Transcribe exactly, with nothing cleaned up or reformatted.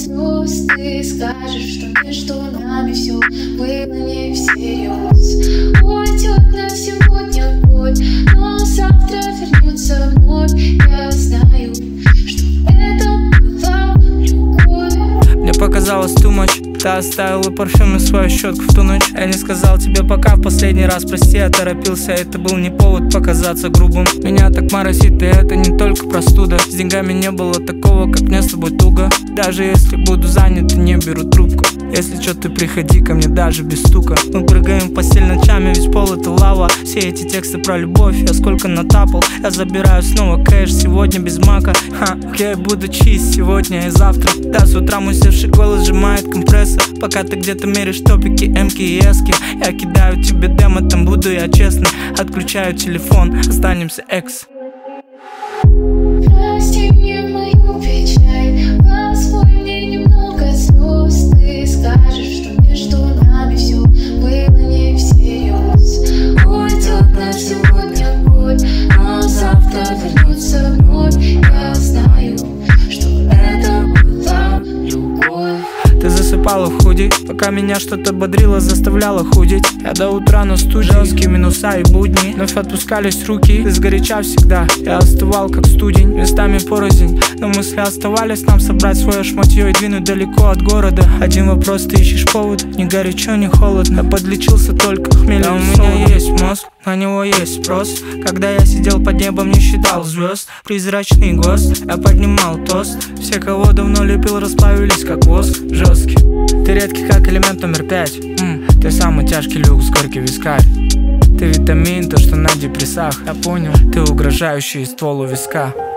звезд. Ты скажешь, что между нами все было не всерьез. Уйдет на сегодня боль, но завтра вернется вновь. Я знаю, что это была любовь. Мне показалось too much. Ты оставила парфюм на свою щетку в ту ночь. Я не сказал тебе пока в последний раз, прости, я торопился. Это был не повод показаться грубым. Меня так моросит, и это не только простуда. С деньгами не было такого, как мне с тобой туго. Даже если буду занят, не беру трубку. Если чё, ты приходи ко мне даже без стука. Мы прыгаем в постель ночами, весь пол это лава. Все эти тексты про любовь, я сколько натапал. Я забираю снова кэш, сегодня без мака. Ха, я буду чист сегодня и завтра. Да, с утра мой севший голос сжимает компрессор. Пока ты где-то меришь топики, эмки и эски. Я кидаю тебе демо, там буду я честный. Отключаю телефон, останемся экс. Прости мне мою печаль, позволь мне немного слез. Ты скажешь, что между нами все было не всерьез. Уйдет на сегодня боль, но завтра вернется вновь. Я знаю, что это была любовь. Ты засыпала в худи, пока меня что-то бодрило, заставляло худеть. Я до утра на студии, жесткие минуса и будни. Вновь отпускались руки, ты сгоряча всегда. Я остывал как студень, местами порознь. Но мысли оставались нам собрать свое шматье и двинуть далеко от города. Один вопрос, ты ищешь повод, ни горячо, ни холодно. Я подлечился только хмелем. Да, у меня есть мозг, на него есть спрос. Когда я сидел под небом, не считал звезд. Призрачный гость, я поднимал тост. Все, кого давно любил, расплавились как воск жесткий. Ты редкий как элемент номер пять. М, Ты самый тяжкий люкс, горький вискарь. Ты витамин, то что на депрессах. Я понял, ты угрожающий ствол у виска.